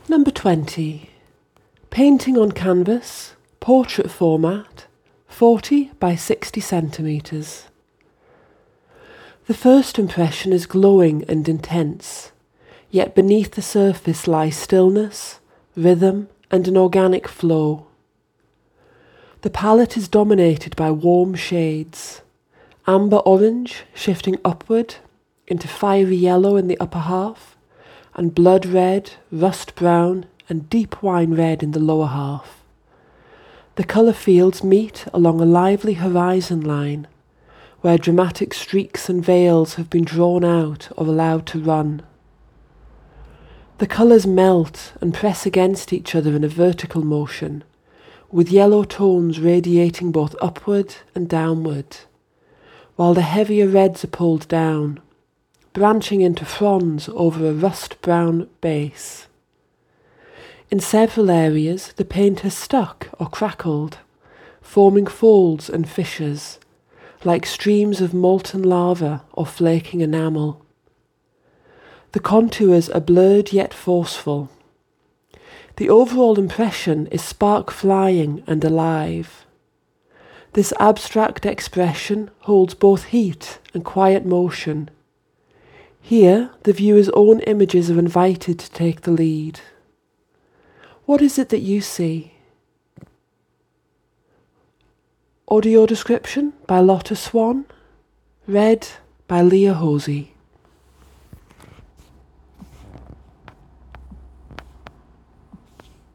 Number 20. Painting on canvas, portrait format, 40 by 60 centimetres. The first impression is glowing and intense, yet beneath the surface lie stillness, rhythm, and an organic flow. The palette is dominated by warm shades, amber orange shifting upward into fiery yellow in the upper half, and blood red, rust brown, and deep wine red in the lower half. The colour fields meet along a lively horizon line, where dramatic streaks and veils have been drawn out or allowed to run. The colours melt and press against each other in a vertical motion, with yellow tones radiating both upward and downward, while the heavier reds are pulled down, branching into fronds over a rust-brown base. In several areas, the paint has stuck or crackled, forming folds and fissures, like streams of molten lava or flaking enamel. The contours are blurred yet forceful. The overall impression is spark-flying and alive. This abstract expression holds both heat and quiet motion. Here, the viewer's own images are invited to take the lead. What is it that you see? Audio description by Lotta Swan. Read by Leah Hosey.